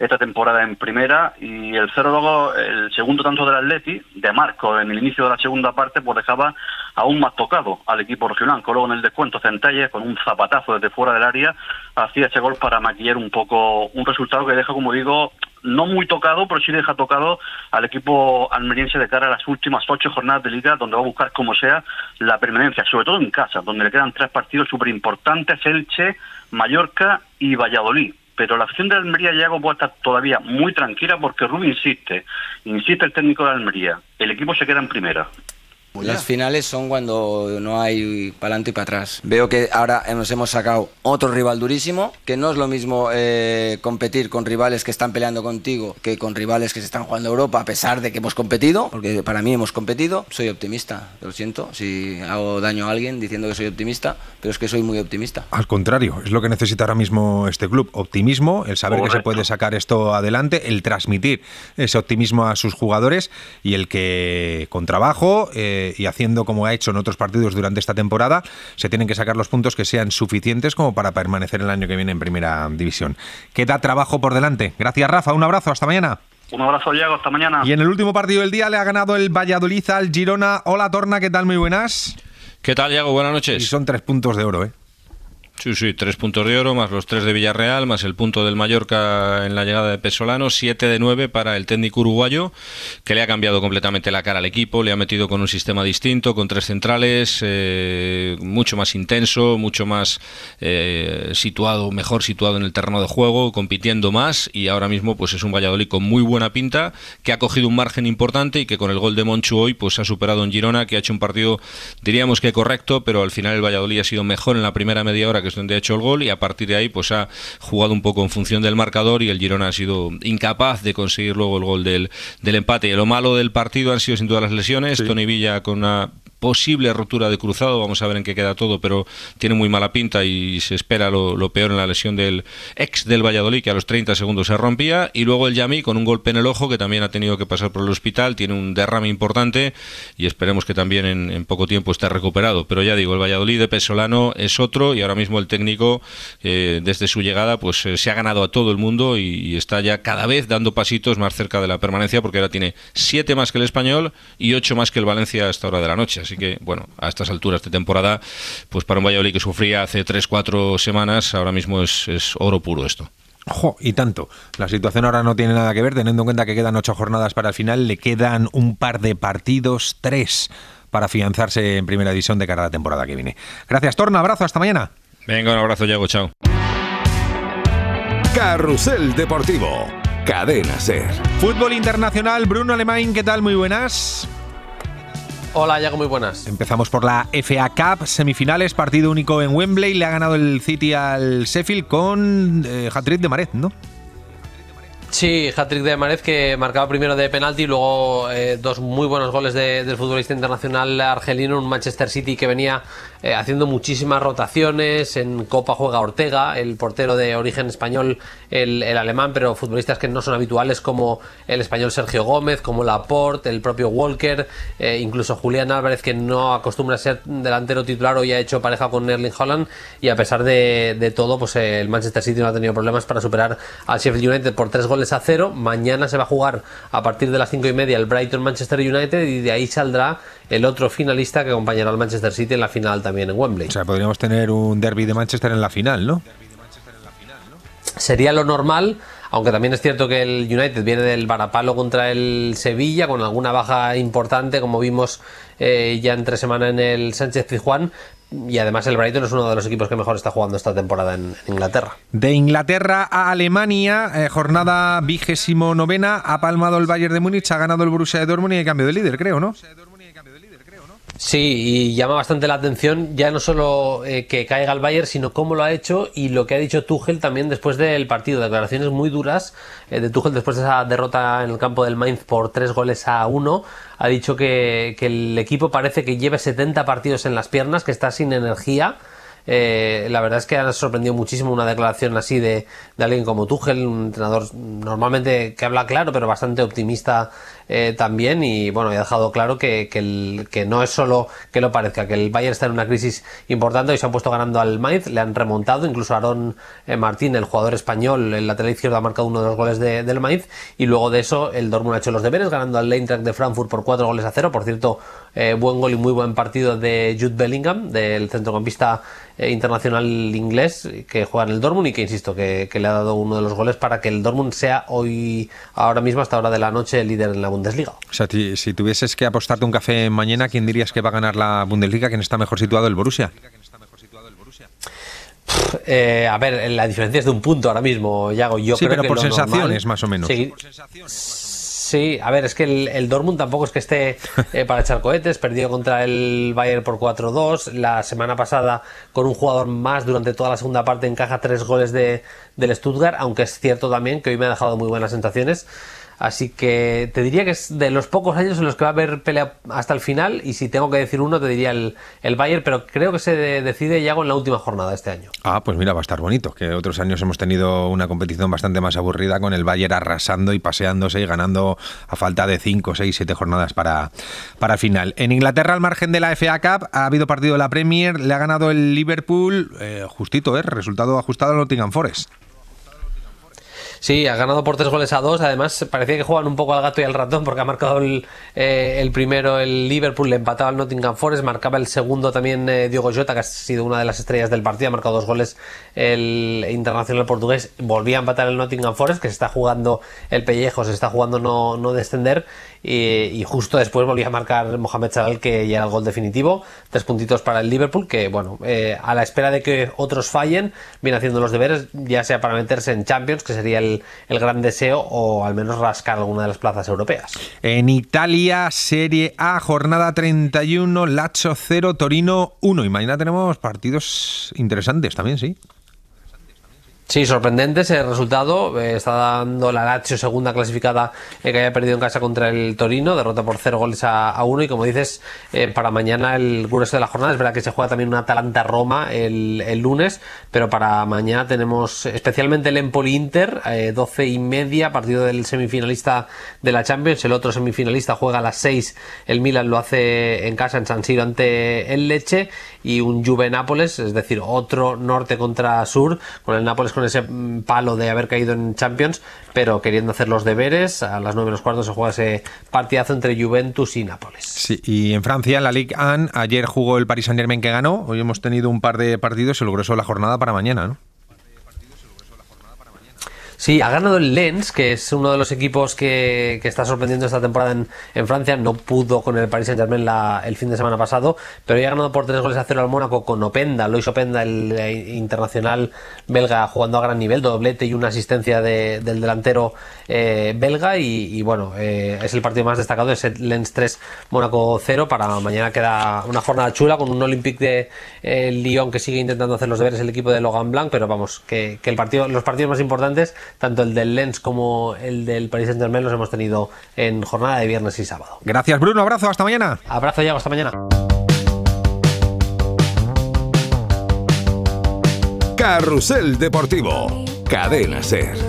esta temporada en primera, y el cero dos, el segundo tanto del Atleti, de Marco, en el inicio de la segunda parte, pues dejaba aún más tocado al equipo rojiblanco. Luego en el descuento Centelles, con un zapatazo desde fuera del área, hacía ese gol para maquillar un poco un resultado que deja, como digo, no muy tocado, pero sí deja tocado al equipo almeriense de cara a las últimas ocho jornadas de Liga, donde va a buscar como sea la permanencia, sobre todo en casa, donde le quedan tres partidos súper importantes: Elche, Mallorca y Valladolid. Pero la afición de Almería, Yago, puede estar todavía muy tranquila, porque Rubí insiste, insiste el técnico de Almería, el equipo se queda en primera. Las finales son cuando no hay para adelante y para atrás. Veo que ahora nos hemos sacado otro rival durísimo, que no es lo mismo eh, competir con rivales que están peleando contigo que con rivales que se están jugando a Europa, a pesar de que hemos competido, porque para mí hemos competido. Soy optimista, lo siento si hago daño a alguien diciendo que soy optimista, pero es que soy muy optimista. Al contrario, es lo que necesita ahora mismo este club: optimismo, el saber Correcto. que se puede sacar esto adelante, el transmitir ese optimismo a sus jugadores, y el que con trabajo eh, y haciendo como ha hecho en otros partidos durante esta temporada, se tienen que sacar los puntos que sean suficientes como para permanecer el año que viene en primera división. Queda trabajo por delante. Gracias, Rafa, un abrazo, hasta mañana. Un abrazo, Diego, hasta mañana. Y en el último partido del día le ha ganado el Valladolid al Girona. Hola, Torna, ¿qué tal? Muy buenas. ¿Qué tal, Diego? Buenas noches. Y son tres puntos de oro, ¿eh? Sí, sí, tres puntos de oro, más los tres de Villarreal, más el punto del Mallorca en la llegada de Pesolano, siete de nueve para el técnico uruguayo, que le ha cambiado completamente la cara al equipo, le ha metido con un sistema distinto, con tres centrales, eh, mucho más intenso, mucho más eh, situado, mejor situado en el terreno de juego, compitiendo más, y ahora mismo pues es un Valladolid con muy buena pinta, que ha cogido un margen importante y que con el gol de Monchu hoy pues ha superado en Girona, que ha hecho un partido, diríamos que correcto, pero al final el Valladolid ha sido mejor en la primera media hora, que es donde ha hecho el gol, y a partir de ahí pues ha jugado un poco en función del marcador, y el Girona ha sido incapaz de conseguir luego el gol del, del empate. Y lo malo del partido han sido sin duda las lesiones. Sí. Toni Villa con una posible rotura de cruzado, vamos a ver en qué queda todo, pero tiene muy mala pinta y se espera lo, lo peor en la lesión del ex del Valladolid, que a los treinta segundos se rompía, y luego el Yami con un golpe en el ojo, que también ha tenido que pasar por el hospital, tiene un derrame importante y esperemos que también en, en poco tiempo esté recuperado. Pero ya digo, el Valladolid de Pesolano es otro, y ahora mismo el técnico eh, desde su llegada pues eh, se ha ganado a todo el mundo y, y está ya cada vez dando pasitos más cerca de la permanencia, porque ahora tiene siete más que el Español y ocho más que el Valencia a esta hora de la noche. Así que, bueno, a estas alturas de temporada, pues para un Valladolid que sufría hace tres cuatro semanas, ahora mismo es, es oro puro esto. Ojo, y tanto. La situación ahora no tiene nada que ver, teniendo en cuenta que quedan ocho jornadas para el final, le quedan un par de partidos, tres, para afianzarse en primera división de cara a la temporada que viene. Gracias, Torna, abrazo, hasta mañana. Venga, un abrazo, Yago, chao. Carrusel Deportivo, Cadena SER. Fútbol internacional, Bruno Alemán, ¿qué tal? Muy buenas. Hola, Yago, muy buenas. Empezamos por la F A Cup, semifinales, partido único en Wembley. Le ha ganado el City al Sheffield con eh, hat-trick de Mahrez, ¿no? Sí, hat-trick de Mahrez, que marcaba primero de penalti y luego eh, dos muy buenos goles de, del futbolista internacional argelino, un Manchester City que venía eh, haciendo muchísimas rotaciones. En Copa juega Ortega, el portero de origen español, el, el alemán, pero futbolistas que no son habituales, como el español Sergio Gómez, como Laporte, el propio Walker, eh, incluso Julián Álvarez, que no acostumbra a ser delantero titular, hoy ha hecho pareja con Erling Haaland, y a pesar de, de todo, pues eh, el Manchester City no ha tenido problemas para superar al Sheffield United por tres goles a cero. Mañana se va a jugar a partir de las cinco y media el Brighton Manchester United, y de ahí saldrá el otro finalista que acompañará al Manchester City en la final también en Wembley. O sea, podríamos tener un derbi de Manchester en la final, ¿no? Sería lo normal, aunque también es cierto que el United viene del varapalo contra el Sevilla, con alguna baja importante, como vimos eh, ya entre semana en el Sánchez Pizjuán. Y además el Brighton es uno de los equipos que mejor está jugando esta temporada en, en Inglaterra. De Inglaterra a Alemania, eh, jornada vigésimo novena, ha palmado el Bayern de Múnich, ha ganado el Borussia de Dortmund y hay cambio de líder, creo, ¿no? Sí, y llama bastante la atención ya no solo eh, que caiga el Bayern, sino cómo lo ha hecho y lo que ha dicho Tuchel también después del partido. Declaraciones muy duras eh, de Tuchel después de esa derrota en el campo del Mainz por tres goles a uno. Ha dicho que, que el equipo parece que lleva setenta partidos en las piernas, que está sin energía, Eh, la verdad es que ha sorprendido muchísimo una declaración así de, de alguien como Tuchel, un entrenador normalmente que habla claro, pero bastante optimista eh, también, y bueno, ha dejado claro que, que, el, que no es solo que lo parezca, que el Bayern está en una crisis importante y se han puesto ganando al Mainz, le han remontado, incluso Aaron eh, Martín, el jugador español, el lateral izquierdo, ha marcado uno de los goles de, del Mainz, y luego de eso el Dortmund ha hecho los deberes, ganando al Eintracht de Frankfurt por cuatro goles a cero. Por cierto, eh, buen gol y muy buen partido de Jude Bellingham, del centrocampista eh, internacional inglés que juega en el Dortmund y que, insisto, que, que le ha dado uno de los goles para que el Dortmund sea hoy, ahora mismo, hasta hora de la noche, líder en la Bundesliga. O sea, si, si tuvieses que apostarte un café mañana, ¿quién dirías que va a ganar la Bundesliga? ¿Quién está mejor situado? ¿El Borussia? Eh, a ver, la diferencia es de un punto ahora mismo, Yago. Yo sí, creo pero que por lo sensaciones, normal, más o menos. Sí, sí, a ver, es que el, el Dortmund tampoco es que esté eh, para echar cohetes. Perdió contra el Bayern por cuatro dos. La semana pasada, con un jugador más, durante toda la segunda parte encaja tres goles de, del Stuttgart, aunque es cierto también que hoy me ha dejado muy buenas sensaciones. Así que te diría que es de los pocos años en los que va a haber pelea hasta el final, y si tengo que decir uno te diría el, el Bayern, pero creo que se de, decide ya en la última jornada de este año. Ah, pues mira, va a estar bonito, que otros años hemos tenido una competición bastante más aburrida, con el Bayern arrasando y paseándose y ganando a falta de cinco, seis, siete jornadas para, para el final. En Inglaterra, al margen de la F A Cup, ha habido partido de la Premier, le ha ganado el Liverpool, eh, justito, ¿eh? Resultado ajustado al Nottingham Forest. Sí, ha ganado por tres goles a dos. Además, parecía que juegan un poco al gato y al ratón, porque ha marcado el, eh, el primero el Liverpool, le empataba al Nottingham Forest, marcaba el segundo también eh, Diogo Jota, que ha sido una de las estrellas del partido, ha marcado dos goles el internacional portugués, volvía a empatar el Nottingham Forest, que se está jugando el pellejo, se está jugando no, no descender, y, y justo después volvía a marcar Mohamed Salah, que ya era el gol definitivo. Tres puntitos para el Liverpool, que bueno, eh, a la espera de que otros fallen, viene haciendo los deberes, ya sea para meterse en Champions, que sería el el gran deseo, o al menos rascar alguna de las plazas europeas. En Italia, Serie A, jornada treinta y uno, Lazio cero, Torino uno. Y mañana tenemos partidos interesantes también, ¿sí? Sí, sorprendente ese resultado. Eh, está dando la Lazio, segunda clasificada, eh, que haya perdido en casa contra el Torino, derrota por cero goles a, a uno. Y como dices, eh, para mañana el grueso de la jornada, es verdad que se juega también una Atalanta-Roma el, el lunes, pero para mañana tenemos especialmente el Empoli-Inter, eh, doce y media, partido del semifinalista de la Champions. El otro semifinalista juega a las seis, el Milan lo hace en casa en San Siro ante el Lecce, y un Juve-Nápoles, es decir, otro norte contra sur, con el Nápoles con ese palo de haber caído en Champions, pero queriendo hacer los deberes. A las nueve menos cuarto se juega ese partidazo entre Juventus y Nápoles. Sí, y en Francia, en la Ligue uno, ayer jugó el Paris Saint-Germain, que ganó. Hoy hemos tenido un par de partidos y el grueso de la jornada para mañana, ¿no? Sí, ha ganado el Lens, que es uno de los equipos que, que está sorprendiendo esta temporada en, en Francia. No pudo con el Paris Saint-Germain la, el fin de semana pasado, pero ya ha ganado por tres goles a cero al Mónaco, con Openda, Lois Openda, el, el internacional belga, jugando a gran nivel, doblete y una asistencia de, del delantero eh, belga. Y, y bueno, eh, es el partido más destacado, es el Lens tres, Mónaco cero. Para mañana queda una jornada chula, con un Olympique de eh, Lyon, que sigue intentando hacer los deberes el equipo de Logan Blanc, pero vamos, que, que el partido, los partidos más importantes, tanto el del Lens como el del Paris Saint-Germain, los hemos tenido en jornada de viernes y sábado. Gracias, Bruno. Abrazo, hasta mañana. Abrazo, Yago, hasta mañana. Carrusel Deportivo, Cadena SER.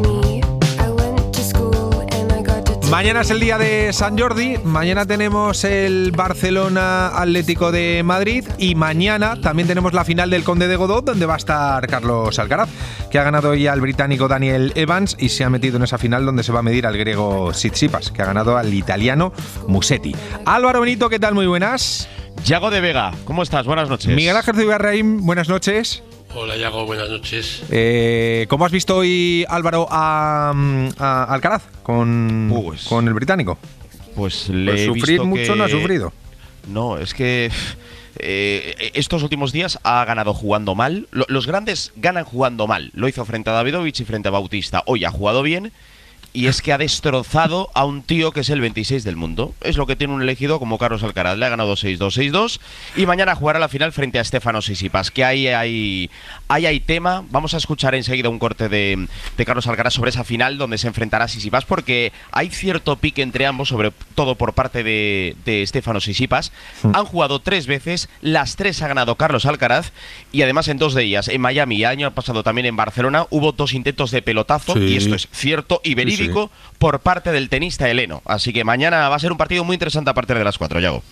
Mañana es el día de San Jordi, mañana tenemos el Barcelona Atlético de Madrid, y mañana también tenemos la final del Conde de Godó, donde va a estar Carlos Alcaraz, que ha ganado ya al británico Daniel Evans y se ha metido en esa final donde se va a medir al griego Tsitsipas, que ha ganado al italiano Musetti. Álvaro Benito, ¿qué tal? Muy buenas. Yago de Vega, ¿cómo estás? Buenas noches. Miguel Ángel Zubiarraim, buenas noches. Hola, Yago, buenas noches. Eh, ¿Cómo has visto hoy, Álvaro, a, a Alcaraz con, pues, con el británico? Pues le pues he sufrir visto mucho que... no ha sufrido. No, es que eh, estos últimos días ha ganado jugando mal. Los grandes ganan jugando mal. Lo hizo frente a Davidovich y frente a Bautista. Hoy ha jugado bien y es que ha destrozado a un tío que es el veintiséis del mundo. Es lo que tiene un elegido como Carlos Alcaraz. Le ha ganado seis dos, seis dos y mañana jugará la final frente a Stefanos Tsitsipas. Que ahí hay, ahí hay tema. Vamos a escuchar enseguida un corte de, de Carlos Alcaraz sobre esa final donde se enfrentará a Tsitsipas, porque hay cierto pique entre ambos, sobre todo por parte de, de Stefanos Tsitsipas. Mm. Han jugado tres veces, las tres ha ganado Carlos Alcaraz y además en dos de ellas, en Miami y el año pasado también en Barcelona, hubo dos intentos de pelotazo, sí. y esto es cierto y verídico, sí, sí. por parte del tenista heleno. Así que mañana va a ser un partido muy interesante a partir de las cuatro, Yago.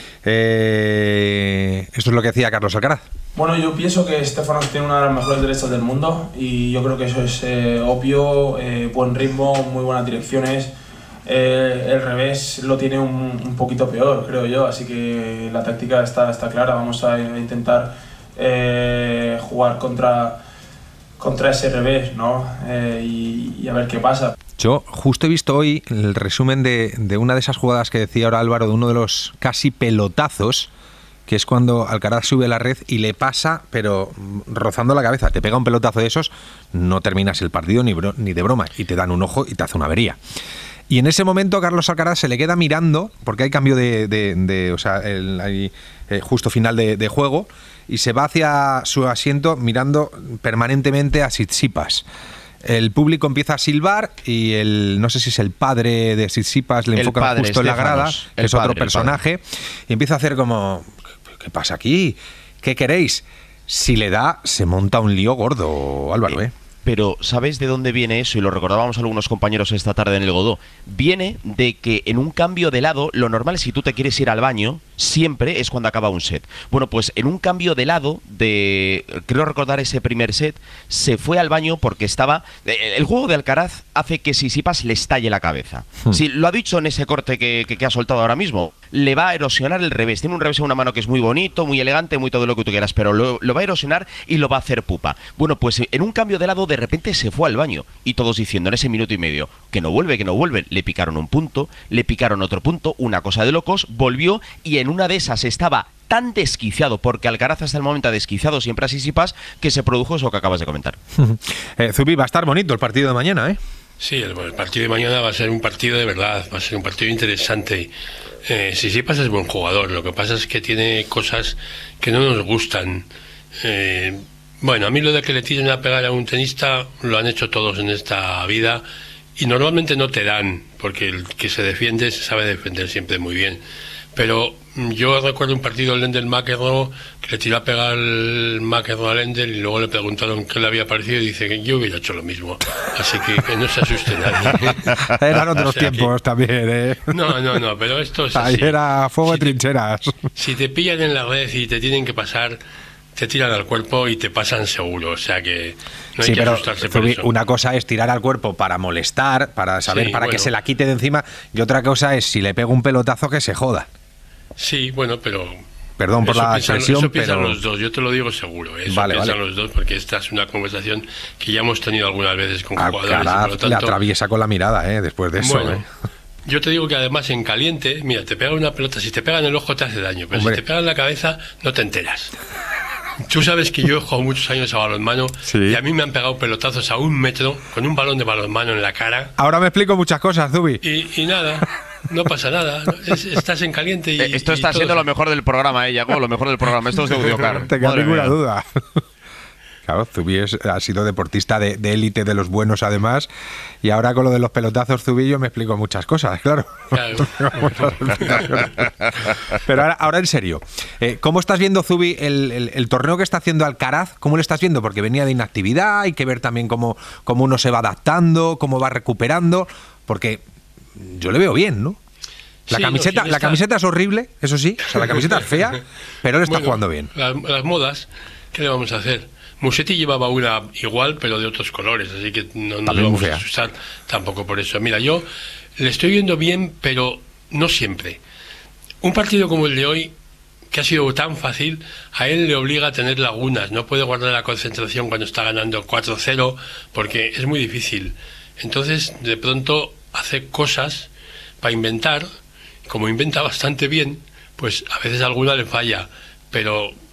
Eh, esto es lo que decía Carlos Alcaraz. Bueno, yo pienso que Stefanos tiene una de las mejores derechas del mundo y yo creo que eso es eh, obvio, eh, buen ritmo, muy buenas direcciones. Eh, el revés lo tiene un, un poquito peor, creo yo, así que la táctica está, está clara. Vamos a intentar eh, jugar contra, contra ese revés, ¿no? Eh, y, y a ver qué pasa. Yo justo he visto hoy el resumen de, de una de esas jugadas que decía ahora Álvaro, de uno de los casi pelotazos, que es cuando Alcaraz sube a la red y le pasa, pero rozando la cabeza. Te pega un pelotazo de esos, no terminas el partido ni, bro, ni de broma, y te dan un ojo y te hace una avería. Y en ese momento Carlos Alcaraz se le queda mirando, porque hay cambio de, de, de o sea, el, hay eh, justo final de, de juego, y se va hacia su asiento mirando permanentemente a Tsitsipas. El público empieza a silbar y el, no sé si es el padre de Tsitsipas, le enfoca justo en la grada, que es otro personaje, y empieza a hacer como, ¿qué pasa aquí? ¿Qué queréis? Si le da, se monta un lío gordo, Álvaro, ¿eh? Pero ¿sabes de dónde viene eso? Y lo recordábamos algunos compañeros esta tarde en el Godó. Viene de que en un cambio de lado, lo normal si tú te quieres ir al baño, siempre es cuando acaba un set. Bueno, pues en un cambio de lado, de creo recordar ese primer set, se fue al baño porque estaba... El juego de Alcaraz hace que Tsitsipas le estalle la cabeza. Hmm. Sí, lo ha dicho en ese corte que, que, que ha soltado ahora mismo. Le va a erosionar el revés. Tiene un revés en una mano que es muy bonito, muy elegante, muy todo lo que tú quieras, pero lo, lo va a erosionar y lo va a hacer pupa. Bueno, pues en un cambio de lado, de repente se fue al baño y todos diciendo en ese minuto y medio que no vuelve, que no vuelve. Le picaron un punto, le picaron otro punto, una cosa de locos, volvió y en una de esas estaba tan desquiciado, porque Alcaraz hasta el momento ha desquiciado siempre a Tsitsipas, que se produjo eso que acabas de comentar. eh, Zubi, va a estar bonito el partido de mañana, ¿eh? Sí, el, el partido de mañana va a ser un partido de verdad, va a ser un partido interesante. Eh, Tsitsipas es buen jugador, lo que pasa es que tiene cosas que no nos gustan. Eh, bueno, a mí lo de que le tiren a pegar a un tenista lo han hecho todos en esta vida y normalmente no te dan, porque el que se defiende se sabe defender siempre muy bien. Pero yo recuerdo un partido del Lendl McEnroe que le tiró a pegar el McEnroe a Lendl y luego le preguntaron qué le había parecido y dice que yo hubiera hecho lo mismo. Así que, que no se asuste nadie. Eran otros o sea tiempos que... también, ¿eh? No, no, no, pero esto es así. Ahí era fuego si de trincheras. Te, si te pillan en la red y te tienen que pasar, te tiran al cuerpo y te pasan seguro, o sea que no hay sí, que pero, asustarse por eso. Una cosa es tirar al cuerpo para molestar, para saber, sí, para bueno. que se la quite de encima, y otra cosa es si le pego un pelotazo que se joda. Sí, bueno, pero... Perdón por eso la piensan, expresión, eso piensan pero... los dos, yo te lo digo seguro, eso vale, piensan vale. los dos, porque esta es una conversación que ya hemos tenido algunas veces con Alcaraz jugadores. Y por lo tanto, le atraviesa con la mirada, ¿eh? Después de eso, bueno, ¿eh? Yo te digo que además en caliente, mira, te pega una pelota, si te pega en el ojo te hace daño, pero Hombre. si te pega en la cabeza no te enteras. Tú sabes que yo he jugado muchos años a balonmano, sí, y a mí me han pegado pelotazos a un metro con un balón de balonmano en la cara. Ahora me explico muchas cosas, Zubi. Y, y nada, no pasa nada. Es, estás en caliente y... Esto está y siendo lo mejor del programa, ¿eh, Yago? Lo mejor del programa. Esto es de Audiocar. Te queda ninguna duda. Claro, Zubi es, ha sido deportista de, de élite, de los buenos además, y ahora con lo de los pelotazos Zubi yo me explico muchas cosas, claro. claro. Pero ahora, ahora en serio, eh, ¿cómo estás viendo, Zubi, el, el, el torneo que está haciendo Alcaraz? ¿Cómo lo estás viendo? Porque venía de inactividad, hay que ver también cómo, cómo uno se va adaptando, cómo va recuperando, porque yo le veo bien, ¿no? La, sí, camiseta, no, la camiseta es horrible, eso sí, o sea, la camiseta es fea, pero él está bueno, jugando bien. Las, las modas, ¿qué le vamos a hacer? Musetti llevaba una igual, pero de otros colores, así que no nos vamos a asustar tampoco por eso. Mira, yo le estoy viendo bien, pero no siempre. Un partido como el de hoy, que ha sido tan fácil, a él le obliga a tener lagunas. No puede guardar la concentración cuando está ganando cuatro cero, porque es muy difícil. Entonces, de pronto, hace cosas para inventar. Como inventa bastante bien, pues a veces alguna le falla, pero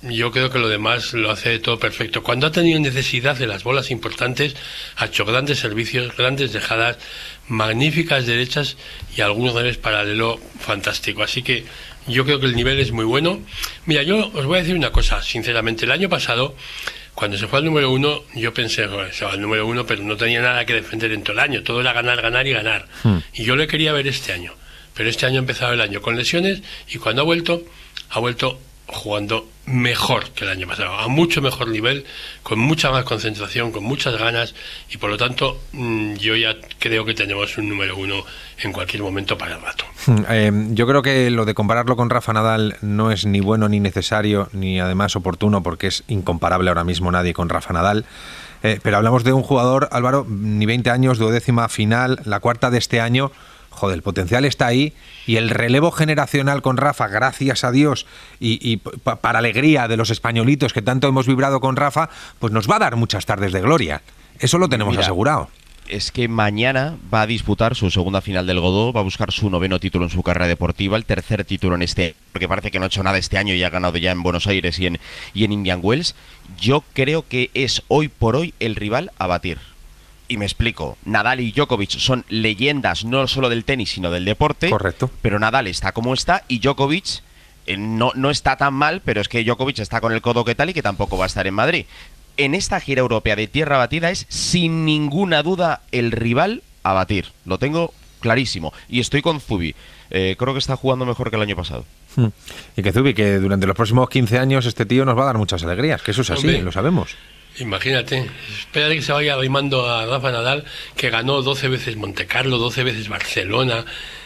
yo creo que lo demás lo hace todo perfecto. Cuando ha tenido necesidad de las bolas importantes, ha hecho grandes servicios, grandes dejadas, magníficas derechas y algunos revés paralelo fantástico. Así que yo creo que el nivel es muy bueno. Mira, yo os voy a decir una cosa, sinceramente. El año pasado, cuando se fue al número uno, yo pensé, bueno, se va al número uno, pero no tenía nada que defender en todo el año. Todo era ganar, ganar y ganar. Hmm. Y yo le quería ver este año. Pero este año ha empezado el año con lesiones y cuando ha vuelto, ha vuelto jugando mejor que el año pasado, a mucho mejor nivel, con mucha más concentración, con muchas ganas y por lo tanto yo ya creo que tenemos un número uno en cualquier momento para el rato. Eh, yo creo que lo de compararlo con Rafa Nadal no es ni bueno ni necesario ni además oportuno porque es incomparable ahora mismo nadie con Rafa Nadal. Eh, pero hablamos de un jugador, Álvaro, ni veinte años, duodécima final, la cuarta de este año. Joder, el potencial está ahí y el relevo generacional con Rafa, gracias a Dios y, y pa, para alegría de los españolitos que tanto hemos vibrado con Rafa, pues nos va a dar muchas tardes de gloria. Eso lo tenemos Mira, asegurado. Es que mañana va a disputar su segunda final del Godó, va a buscar su noveno título en su carrera deportiva, el tercer título en este, porque parece que no ha hecho nada este año y ha ganado ya en Buenos Aires y en, y en Indian Wells. Yo creo que es hoy por hoy el rival a batir. Y me explico, Nadal y Djokovic son leyendas no solo del tenis, sino del deporte. Correcto. Pero Nadal está como está y Djokovic eh, no, no está tan mal, pero es que Djokovic está con el codo que tal y que tampoco va a estar en Madrid. En esta gira europea de tierra batida es sin ninguna duda el rival a batir. Lo tengo clarísimo. Y estoy con Zubi. Eh, creo que está jugando mejor que el año pasado. Hmm. Y que Zubi, que durante los próximos quince años este tío nos va a dar muchas alegrías, que eso es así, Hombre. lo sabemos. Imagínate, espera que se vaya arrimando a Rafa Nadal, que ganó doce veces Montecarlo, doce veces Barcelona,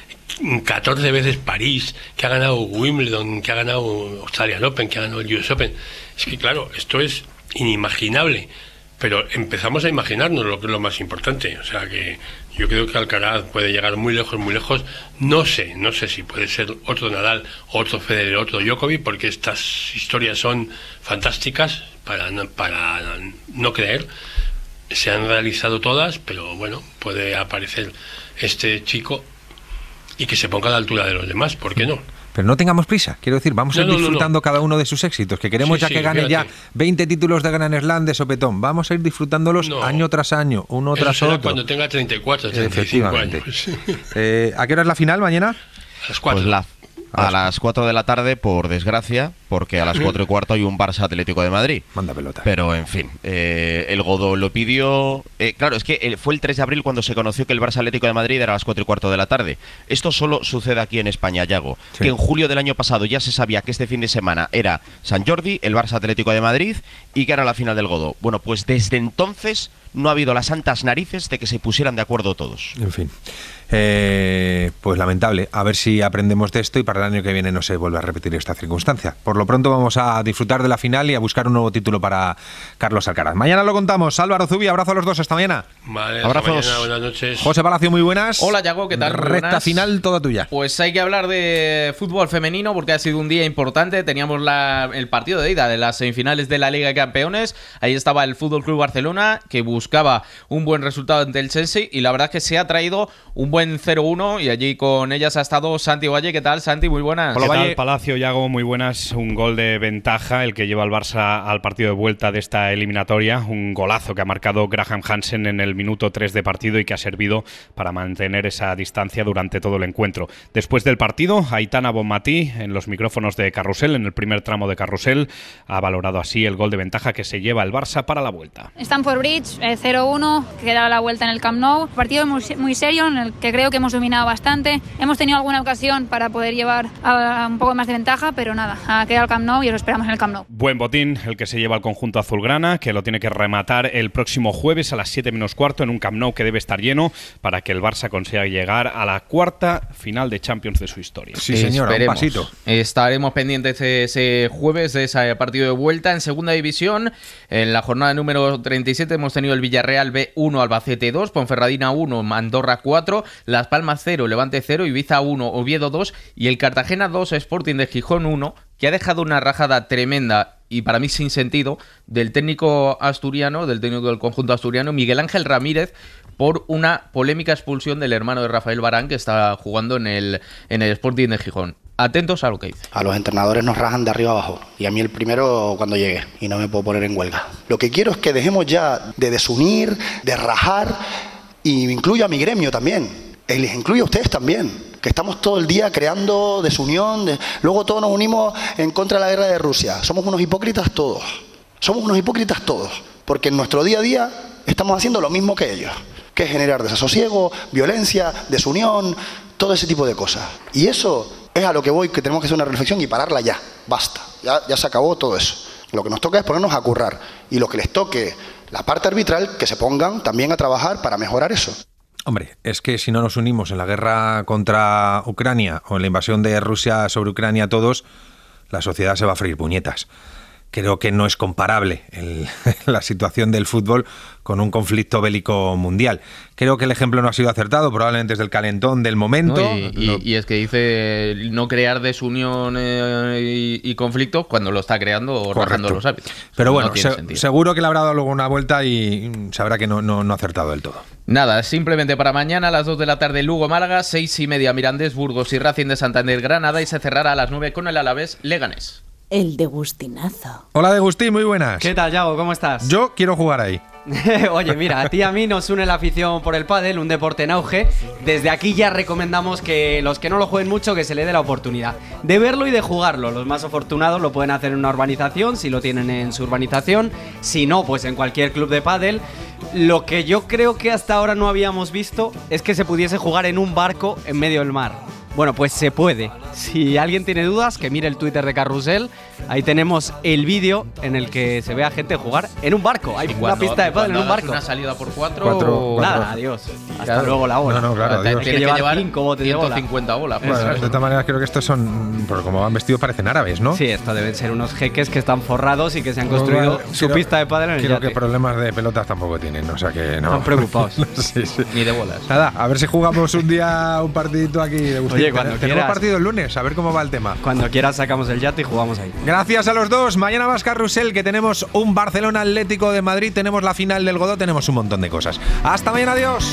catorce veces París, que ha ganado Wimbledon, que ha ganado Australian Open, que ha ganado el U S Open. Es que claro, esto es inimaginable, pero empezamos a imaginarnos lo que es lo más importante. O sea que yo creo que Alcaraz puede llegar muy lejos, muy lejos. No sé, no sé si puede ser otro Nadal, otro Federer, otro Djokovic, porque estas historias son fantásticas para no, para no creer. Se han realizado todas, pero bueno, puede aparecer este chico y que se ponga a la altura de los demás, ¿por qué no? Pero no tengamos prisa, quiero decir, vamos no, a ir disfrutando no, no. cada uno de sus éxitos, que queremos sí, ya sí, que gane fíjate. ya veinte títulos de Grand Slam de sopetón, vamos a ir disfrutándolos no. año tras año, uno Eso tras otro. Cuando tenga treinta y cuatro, treinta y cinco años. eh, ¿A qué hora es la final mañana? A las cuatro. Pues la, a las cuatro de la tarde, por desgracia, porque a las cuatro y cuarto hay un Barça Atlético de Madrid. Manda pelota. Pero, en fin, eh, el Godó lo pidió... Eh, claro, es que el, fue el tres de abril cuando se conoció que el Barça Atlético de Madrid era a las cuatro y cuarto de la tarde. Esto solo sucede aquí en España, Yago. Sí. Que en julio del año pasado ya se sabía que este fin de semana era San Jordi, el Barça Atlético de Madrid, y que era la final del Godó. Bueno, pues desde entonces no ha habido las santas narices de que se pusieran de acuerdo todos. En fin. Eh, pues lamentable, a ver si aprendemos de esto y para el año que viene no se vuelve a repetir esta circunstancia. Por lo pronto vamos a disfrutar de la final y a buscar un nuevo título para Carlos Alcaraz. Mañana lo contamos. Álvaro, Zubi, abrazo a los dos, hasta mañana. Vale, abrazos. Hasta mañana, buenas noches. José Palacio, muy buenas. Hola, Yago, ¿qué tal? Muy Recta buenas. final toda tuya. Pues hay que hablar de fútbol femenino porque ha sido un día importante. Teníamos la, el partido de ida de las semifinales de la Liga de Campeones. Ahí estaba el Fútbol Club Barcelona, que buscaba un buen resultado ante el Chelsea, y la verdad es que se ha traído un buen cero uno y allí con ellas ha estado Santi Valle. ¿Qué tal, Santi? Muy buenas. Hola, ¿qué tal, Palacio, Yago? Muy buenas. Un gol de ventaja, el que lleva al Barça al partido de vuelta de esta eliminatoria. Un golazo que ha marcado Graham Hansen en el minuto tres de partido y que ha servido para mantener esa distancia durante todo el encuentro. Después del partido, Aitana Bonmatí, en los micrófonos de Carrusel, en el primer tramo de Carrusel, ha valorado así el gol de ventaja que se lleva el Barça para la vuelta. Stamford Bridge, eh, cero uno, queda la vuelta en el Camp Nou. Partido muy, muy serio, en el que creo que hemos dominado bastante. Hemos tenido alguna ocasión para poder llevar a, a un poco más de ventaja, pero nada, ha quedado el Camp Nou y lo esperamos en el Camp Nou. Buen botín el que se lleva el conjunto azulgrana, que lo tiene que rematar el próximo jueves a las siete menos cuarto en un Camp Nou que debe estar lleno para que el Barça consiga llegar a la cuarta final de Champions de su historia. Sí, señora, un pasito. Estaremos pendientes ese jueves de ese partido de vuelta. En segunda división, en la jornada número treinta y siete hemos tenido el Villarreal B uno, Albacete dos, Ponferradina uno, Andorra cuatro, Las Palmas cero, Levante cero, Ibiza uno, Oviedo dos y el Cartagena dos, Sporting de Gijón uno, que ha dejado una rajada tremenda y para mí sin sentido del técnico asturiano, del técnico del conjunto asturiano, Miguel Ángel Ramírez, por una polémica expulsión del hermano de Rafael Varane, que está jugando en el, en el Sporting de Gijón. Atentos a lo que dice. A los entrenadores nos rajan de arriba abajo y a mí el primero cuando llegue y no me puedo poner en huelga. Lo que quiero es que dejemos ya de desunir, de rajar y incluyo a mi gremio también. Y les incluyo a ustedes también, que estamos todo el día creando desunión, de... luego todos nos unimos en contra de la guerra de Rusia. Somos unos hipócritas todos, somos unos hipócritas todos, porque en nuestro día a día estamos haciendo lo mismo que ellos, que es generar desasosiego, violencia, desunión, todo ese tipo de cosas. Y eso es a lo que voy, que tenemos que hacer una reflexión y pararla ya, basta, ya, ya se acabó todo eso. Lo que nos toca es ponernos a currar y lo que les toque la parte arbitral, que se pongan también a trabajar para mejorar eso. Hombre, es que si no nos unimos en la guerra contra Ucrania o en la invasión de Rusia sobre Ucrania todos, la sociedad se va a freír puñetas. Creo que no es comparable el, la situación del fútbol con un conflicto bélico mundial. Creo que el ejemplo no ha sido acertado, probablemente es del calentón del momento. No, y, y, y es que dice no crear desunión eh, y, y conflictos cuando lo está creando o rajando los hábitos. Pero bueno, no se, seguro que le habrá dado luego una vuelta y sabrá que no, no, no ha acertado del todo. Nada, simplemente para mañana a las dos de la tarde Lugo-Málaga, seis y media Mirandés, Burgos y Racing de Santander-Granada y se cerrará a las nueve con el Alavés Leganés. El degustinazo. Hola Degustín, muy buenas. ¿Qué tal, Yago? ¿Cómo estás? Yo quiero jugar ahí. Oye, mira, a ti y a mí nos une la afición por el pádel, un deporte en auge. Desde aquí ya recomendamos que los que no lo jueguen mucho, que se le dé la oportunidad de verlo y de jugarlo. Los más afortunados lo pueden hacer en una urbanización, si lo tienen en su urbanización. Si no, pues en cualquier club de pádel. Lo que yo creo que hasta ahora no habíamos visto es que se pudiese jugar en un barco en medio del mar. Bueno, pues se puede. Si alguien tiene dudas, que mire el Twitter de Carrusel. Ahí tenemos el vídeo en el que se ve a gente jugar en un barco. Hay una pista de pádel en un barco. Una salida por cuatro. cuatro o... Nada, adiós. Hasta claro. luego la bola. No, no, claro, Tienes adiós. que, que llevar llevar cinco botes de bola. ciento cincuenta bolas. Bueno, de todas maneras creo que estos son, por como van vestidos, parecen árabes, ¿no? Sí, esto deben ser unos jeques que están forrados y que se han construido Bueno, su creo, pista de pádel en el Creo yate. que problemas de pelotas tampoco tienen, o sea que no. Están preocupados. sí, sí. Ni de bolas. Nada, a ver si jugamos un día un partidito aquí de Agustín. Oye, cuando Tenemos quieras. partido el lunes, a ver cómo va el tema. Cuando quieras sacamos el yate y jugamos ahí. Gracias a los dos. Mañana más Carrusel, que tenemos un Barcelona Atlético de Madrid, tenemos la final del Godó, tenemos un montón de cosas. Hasta mañana, adiós.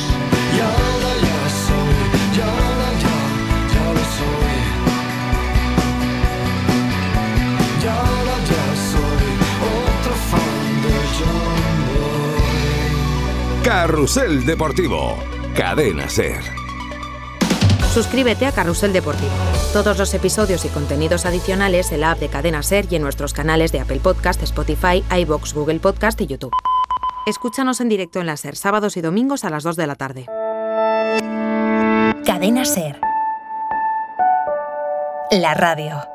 Carrusel Deportivo, Cadena SER. Suscríbete a Carrusel Deportivo. Todos los episodios y contenidos adicionales en la app de Cadena SER y en nuestros canales de Apple Podcast, Spotify, iVoox, Google Podcast y YouTube. Escúchanos en directo en la SER, sábados y domingos a las dos de la tarde. Cadena SER. La radio.